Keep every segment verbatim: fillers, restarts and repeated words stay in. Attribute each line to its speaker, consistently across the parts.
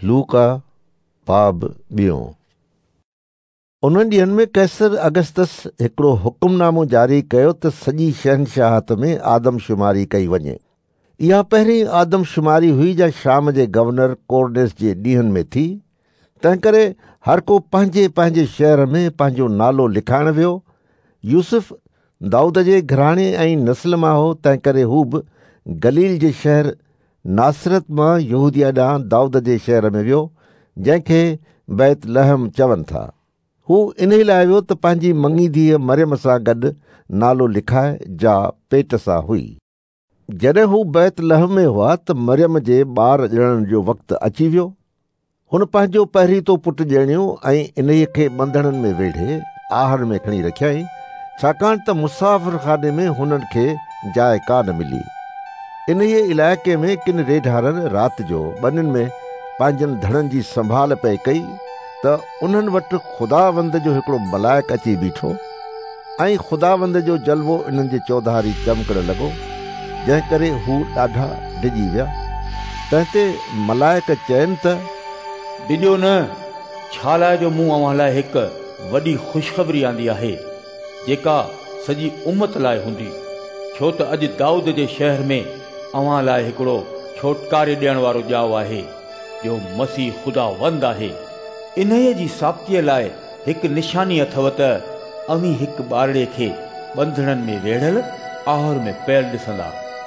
Speaker 1: लूका बाब ॿियो। उन्हनि ॾींहंनि में कैसर अगस्तस हिकिड़ो हुकुमनामो जारी कयो त सॼी शहनशाहत में आदमशुमारी कई वञे। इहा पहिरीं आदमशुमारी हुई जा शाम जे गवर्नर कोरनेस जे ॾींहंनि में थी। तंहिं करे हर को पंहिंजे पंहिंजे शहर में पंहिंजो नालो लिखाइण वियो। यूसुफ दाऊद जे घराणे ऐं नस्ल मां हो, तंहिं करे हू बि गलील जे शहर नासरत मां यहूदिया ॾांहुं दाऊद जे शहर में वियो, जंहिंखे बैत लहम चवनि था। हू इन लाइ वियो त पंहिंजी मङी धीअ मरियम सां गॾु नालो लिखाए, जा पेट सां हुई। जॾहिं हू बैत लहम में हुआ त मरियम जे ॿार ॼणण जो वक़्तु अची वियो। हुन पंहिंजो पहिरीं तो पुटु ॼणियो ऐं इन्हीअ खे ॿंधणनि में वेढे आहर में खणी रखियईं, छाकाणि त मुसाफ़िर खाने में हुननि खे जाइ कान मिली। इन्हीअ इलाइक़े में किन रेढारनि राति जो ॿनिन में पंहिंजनि धणनि जी संभाल पई कई त उन्हनि वटि ख़ुदावंद जो हिकिड़ो मलाइक अची बीठो ऐं ख़ुदावंद जो जलवो इन्हनि जे चौधारी चमकण लॻो, जंहिं करे हू ॾाढा डिॼी विया। तंहिं ते मलाइक चयनि त
Speaker 2: डिॼो न, छालाए जो मूं अव्हां लाइ हिकु वॾी ख़ुशख़बरी आंदी आहे, जेका सॼी उम्मत लाइ हूंदी। छो त अॼु दाऊद जे शहर में अव्हां लाइ हिकिड़ो छोटकारे ॾियण वारो ॼाओ आहे, जो मसीह ख़ुदावंद आहे। इन्हीअ जी साबितीअ लाइ हिकु निशानी अथव त अवीं हिकु ॿारड़े खे ॿंधणनि में वेढ़ियल आहर में पैर ॾिसंदा।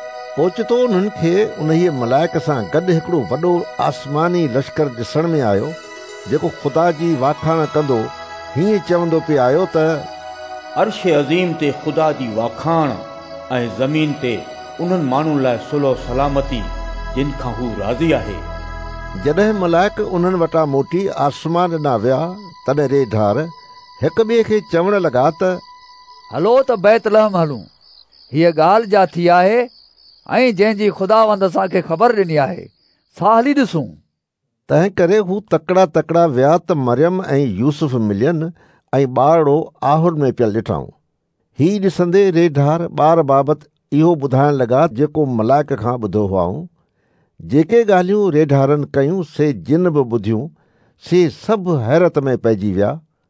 Speaker 1: ओचितो उन्हनि खे उन्हीअ मलाइक सां गॾु हिकिड़ो वॾो आसमानी लश्कर ॾिसण में आयो, जेको ख़ुदा जी वाखाण कंदो हीअं चवंदो पियो आयो त
Speaker 2: अर्श अज़ीम ते ख़ुदा जी वाखाण ऐं ज़मीन ते उन्हनि माण्हुनि लाइ सुलो सलामती जिन खां हू राज़ी आहे।
Speaker 1: जॾहिं मलाइक उन्हनि वटां मोटी आसमान ॾांहुं विया, तॾहिं रेढार हिक ॿिए खे चवण लॻा त
Speaker 3: हलो त बैतलहम हलूं, हीअ ॻाल्हि जा थी आहे ऐं जंहिंजी ख़ुदावंद असांखे ख़बर ॾिनी आहे, सा हली ॾिसूं।
Speaker 1: तंहिं करे हू तकड़ा तकड़ा विया त मरियम ऐं यूसुफ मिलियनि ऐं ॿारड़ो आहुर में पियल ॾिठऊं। ही ॾिसंदे रेढार ॿार बाबति इहो ॿुधाइण लॻा जेको मलाइक खां ॿुधो हुआऊं। जेके ॻाल्हियूं रेढारनि कयूं से जिन बि ॿुधियूं, से सभु हैरत में पइजी विया।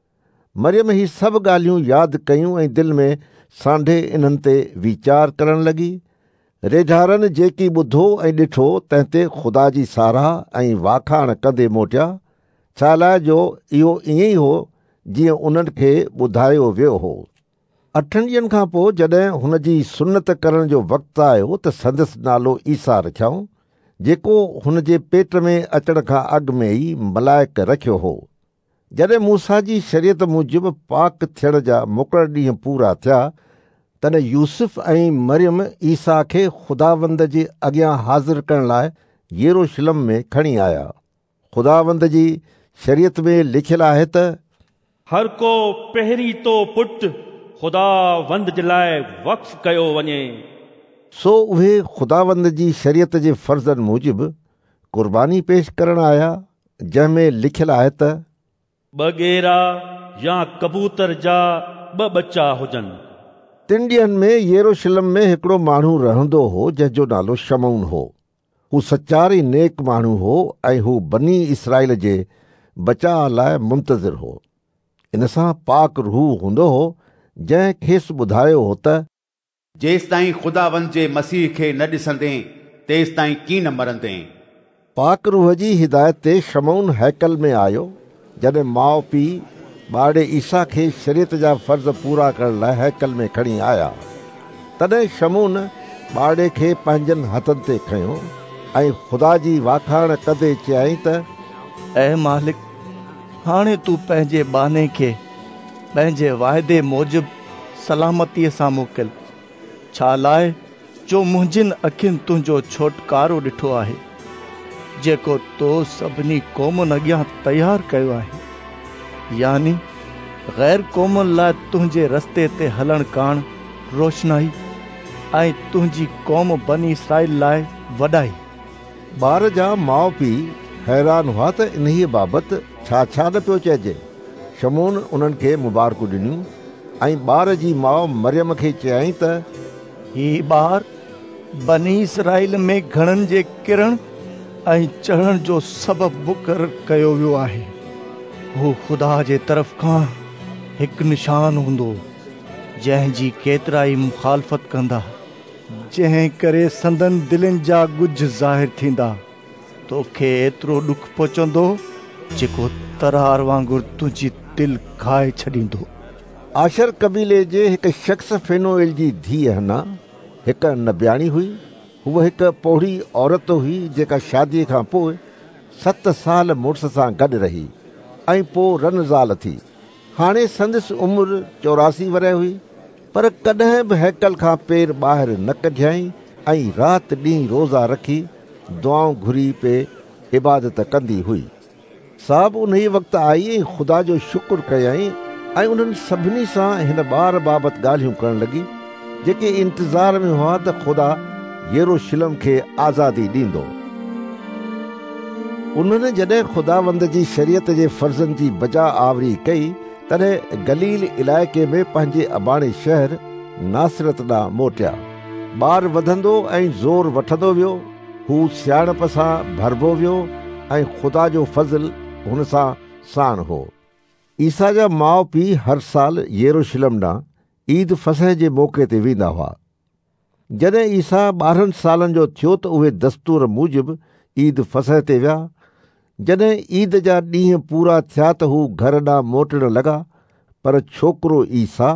Speaker 1: मरियम ही सभु ॻाल्हियूं यादि कयूं ऐं दिलि में सांढे इन्हनि ते वीचार करण लॻी। रेढारनि जेकी ॿुधो ऐं ॾिठो, तंहिं ते ख़ुदा जी साराह ऐं वाखाण कंदे मोटिया, छा लाइ जो इहो ईअं ई हो जीअं उन्हनि खे ॿुधायो वियो हो। अठनि ॾींहंनि खां पोइ जॾहिं हुन जी सुन्नत करण जो वक़्तु आयो त संदसि नालो ईसा रखियऊं, जेको हुन जे पेट में अचण खां अॻु में ई मलाइक रखियो हो। जॾहिं मूसा जी शरीयत मूजिबि पाक थियण जा मुक़ररु ॾींहं पूरा थिया, तॾहिं यूसुफ ऐं मरियम ईसा खे ख़ुदावंद जे अॻियां हाज़िर करण लाइ यरूशलेम में खणी आया। ख़ुदावंद जी शरीयत में लिखियलु आहे त
Speaker 4: हर को पहिरीं तो पुटु ख़ुदावंद जे लाइ वक़्फ़ कयो वञे।
Speaker 1: सो उहे ख़ुदावंद जी शरीयत जे फ़र्ज़नि मूजिबि क़ुर्बानी पेश करण आया, जंहिंमें लिखियलु आहे त
Speaker 4: ॿ गेरा या कबूतर जा ॿ बच्चा हुजनि।
Speaker 1: टिन ॾींहंनि में यरूशलेम में हिकिड़ो माण्हू रहंदो हो, जंहिंजो नालो शमऊन हो। हू सचार ई नेक माण्हू हो ऐं हू बनी इसराइल जे बचाव लाइ मुंतज़िर हो। इन सां पाक रूह हूंदो हो, जंहिं खेसि ॿुधायो हो त
Speaker 5: जेसि ताईं ख़ुदावंद जे मसीह खे न ॾिसंदे, तेसि ताईं कीन न मरंदे।
Speaker 1: पाक रूह जी हिदायत ते शमऊन हैकल में आयो। जॾहिं माउ पीउ ॿारड़े ईसा खे शरीयत जा फ़र्ज़ पूरा करण लाइ हैकल में खणी आया, तॾहिं शमऊन ॿारड़े खे पंहिंजनि हथनि ते खयो ऐं ख़ुदा जी वाखाण कंदे चयाईं त
Speaker 6: ऐ मालिक, हाणे तूं पंहिंजे बाने खे पंहिंजे वाइदे मूजिबि सलामतीअ सां मोकिल। छा लाइ जो मुंहिंजिन अखियुनि तुंहिंजो छोटकारो ॾिठो आहे, जेको तो सभिनी क़ौमुनि अॻियां तयारु कयो आहे, यानी ग़ैर क़ौमुनि लाइ तुंहिंजे रस्ते ते हलण काण रोशनाई ऐं तुंहिंजी क़ौम बनी इसराइल लाइ वॾाई।
Speaker 1: ॿार जा माउ पीउ हैरान हुआ त इन्हीअ बाबति छा छा न पियो चइजे। शमऊन उन्हनि खे मुबारकूं ॾिनियूं ऐं ॿार जी माउ मरियम खे चयाईं त
Speaker 6: ही ॿार बनी इसराइल में घणनि जे किरण ऐं चढ़ण जो सबबु मुक़ररु कयो वियो आहे। हू ख़ुदा जे तरफ़ खां हिकु निशान हूंदो जंहिंजी केतिरा ई मुखालफ़त कंदा, जंहिं करे संदन दिलनि जा गुज ज़ाहिर थींदा। तोखे एतिरो ॾुख पहुचंदो जेको तरार वांगुरु तुंहिंजी दिलि खाए छॾींदो।
Speaker 1: आशर कबीले जे हिकु शख़्स फेनोएल जी धीअ हना हिकु नबियाणी हुई। हूअ हिकु पोढ़ी औरत हुई जेका शादीअ खां पोइ सत साल मुड़ुस सां गॾु रही ऐं पोइ रनज़ाल थी। हाणे संदसि उमिरि चौरासी वरह हुई, पर कॾहिं बि हैकल खां पेर ॿाहिरि न कढियईं ऐं राति ॾींहुं रोज़ा रखी दुआऊं घुरी पे इबादत कंदी हुई। साहब उन ई वक़्तु आई ऐं ख़ुदा जो शुक्र कयईं ऐं उन्हनि सभिनी सां हिन ॿार बाबति ॻाल्हियूं करण लॻी जेके इंतज़ार में हुआ त ख़ुदा यरूशलेम खे आज़ादी ॾींदो। उन्हनि जॾहिं ख़ुदावंद जी शरीयत जे फर्ज़नि जी बजा आवरी कई तॾहिं गलील इलाइक़े में पंहिंजे अबाणे शहर नासरत ॾांहुं मोटिया। ॿार वधंदो ऐं ज़ोर वठंदो वियो। हू सियाणप सां भरिबो वियो ऐं ख़ुदा जो फज़ल हुन सां साण हो। ईसा जा माउ पीउ हर साल यरूशलेम ॾांहुं ईद फसह जे मौक़े ते वेंदा हुआ। जॾहिं ईसा ॿारहनि सालनि जो थियो त उहे दस्तूर मूजिबि ईद फसह ते विया। जॾहिं ईद जा ॾींहं पूरा थिया त हू घर ॾांहुं मोटण लॻा, पर छोकिरो ईसा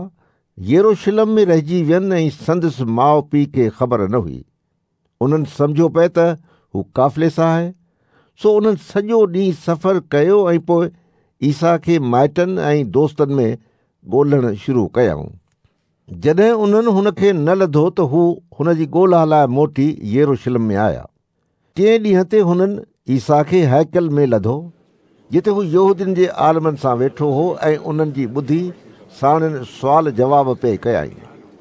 Speaker 1: यरूशलेम में रहिजी वियनि ऐं संदसि माउ पीउ खे ख़बर न हुई। उन्हनि सम्झो पए त हू काफ़िले सां आहे, सो उन्हनि सॼो ॾींहुं सफ़र कयो ऐं पोइ ईसा खे माइटनि ऐं दोस्तनि में ॻोल्हण शुरू कयऊं। जॾहिं उन्हनि हुन खे न लधो त हू हुन जी ॻोल्हा लाइ मोटी यरूशलेम में आया। टे ॾींहं ते हुननि ईसा खे हैकल में लधो, जिते हू यहूदियुनि जे आलमनि सां वेठो हो ऐं उन्हनि जी ॿुधी साणनि सुवाल जवाब पे कयाई।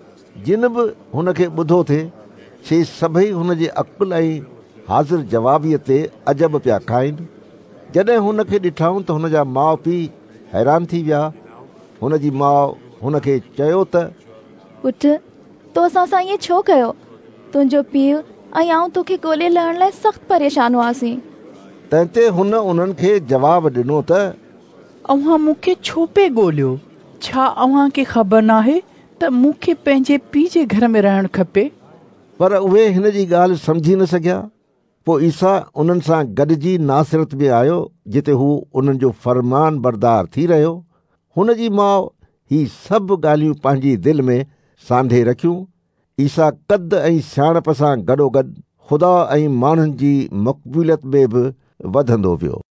Speaker 1: जिन बि हुन खे ॿुधो थिए से सभई हुन जे अकुल ऐं हाज़िर जवाबीअ ते अजब पिया खाइनि। जॾहिं हुन खे ॾिठऊं त हुन जा माउ पीउ हैरान थी विया। हुन जी माउ हुन खे चयो त
Speaker 7: पुट, तो असां सां ईअं छो कयो? तुंहिंजो पीउ ऐं आऊं तोखे ॻोल्हे लहण लाइ सख़्तु परेशान हुआसीं।
Speaker 1: तंहिं ते हुन उन्हनि खे जवाबु ॾिनो त
Speaker 8: अव्हां मूंखे छो पे ॻोल्हियो? छा अव्हां खे ख़बर नाहे त मूंखे पंहिंजे पीउ जे घर में रहणु खपे?
Speaker 1: पर उहे हिन जी ॻाल्हि सम्झी न सघिया। पोइ ईसा उन्हनि सां गॾिजी नासरत में आयो, जिते हू उन्हनि जो फरमान बरदार थी रहियो। हुन जी माउ ही सभु ॻाल्हियूं पंहिंजी दिलि में सांढे रखियूं। ईसा कद ऐं सियाणप सां गॾोगॾु ख़ुदा ऐं माण्हुनि जी मक़बूलियत में बि वधंदो वियो।